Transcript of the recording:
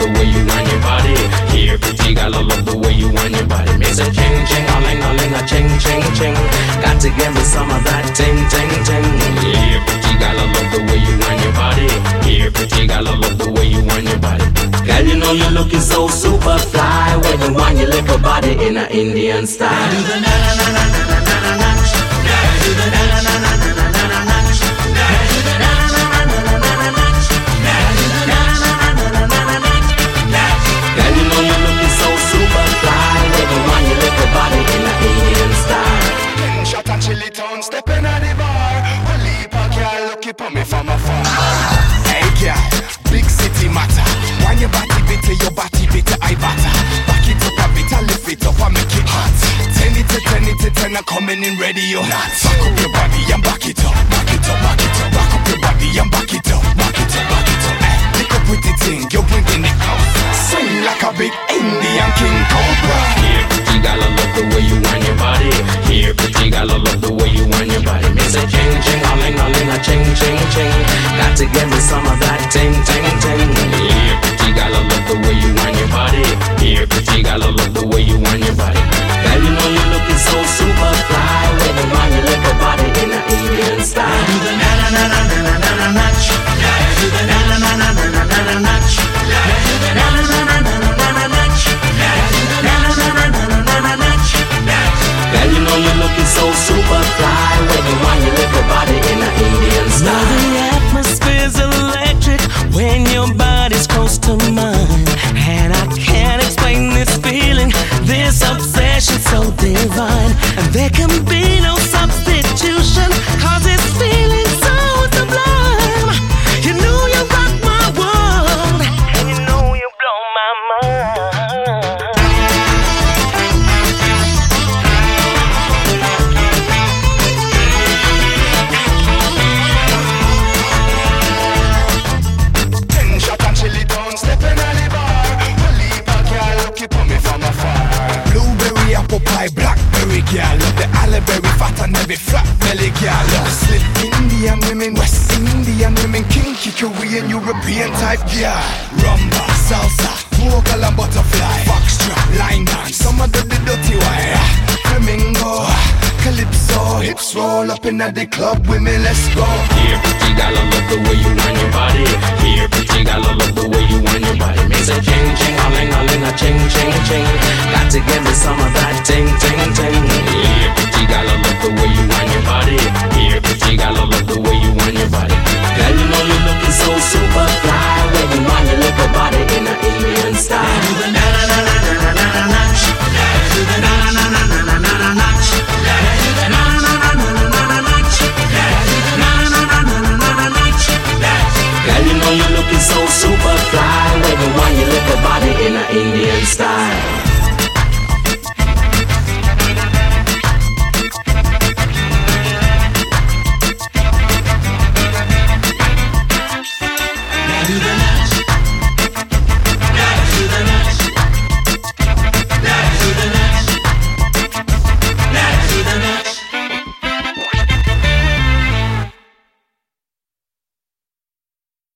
the way you wind your body. Here, pretty girl, I love the way you wind your body. Me say ching ching, a ling a ching ching ching. Got to give me some of that ting ting ting. Here, pretty girl, I love the way you wind your body. Here, pretty girl, I love the way you wind your body. Girl, you know you're looking so super fly when you wind your little body in a Indian style. Do the na na na na na na na na. Do the na na na na na na na na. Do the na na na na na na na na. Do the na na na na na na na na. Girl, you know you're looking so super fly when you wind your little body in a Indian style. Shot and chili town, stepping at the bar. Well, leap a girl, looking for me from afar. Hey girl, big city matter. When your body bitter, I batter. Back it up a bit, I lift it up, I make it hot. 10 it to 10, I'm coming in radio. Back up your body and back it up, back it up, back it up. Back up your body and back it up, back it up, back it up. Lick up with the thing, you're bringing it out. Swing like a big Indian king cobra. Here, pretty girl, I love the way you wind your body. Here, pretty girl, I love the way you wind your body. Me say ching ching, a ling a ching ching ching. Got to give me some of that ting ting ting. Here, pretty girl, I love the way you wind your body. Here, pretty girl, I love the way you wind your body. Girl, you know you're looking so super fly when you wind your little body in a Indian style. Do the na na na na na na na na. Do the na na na na na na na na. Do the na na na na na na na na. Do the na na na na na na na na. Girl, you know you're looking so super fly when you wind your little body in a Indian style. Now the atmosphere's electric when your body's close to mine, and I can't explain this feeling, this obsession so divine. And there can be no substitution, 'cause this feeling so sublime. You know you rock my world, and you know you blow my mind. Blackberry girl, love the Aliberry fat and heavy flat belly girl. Love slip Indian women, West Indian women, kinky Korean, European type girl. Rumba, salsa, vocal and butterfly, foxtrot, line dance, some of the dirty wire. Flamingo, calypso, hips roll up in the club, women, let's go. Here, pretty girl, I love the way you wind your body. Here, pretty girl, I love the way you wind your body. Me say ching ching, a ling a ching ching ching. Got to give me some of that ting ting ting. Here, pretty girl, I love the way you wind your body. Here, pretty girl, I love the way you wind your body. Girl, you know you're looking so super fly when you wind your little body in a Indian style. Do the na na na na na na na na. Do the na na na na na na na na. Do the na na na na na na na. Do the na na na na na na na. Girl, you know you're looking so super fly when you wind your little body in a Indian style.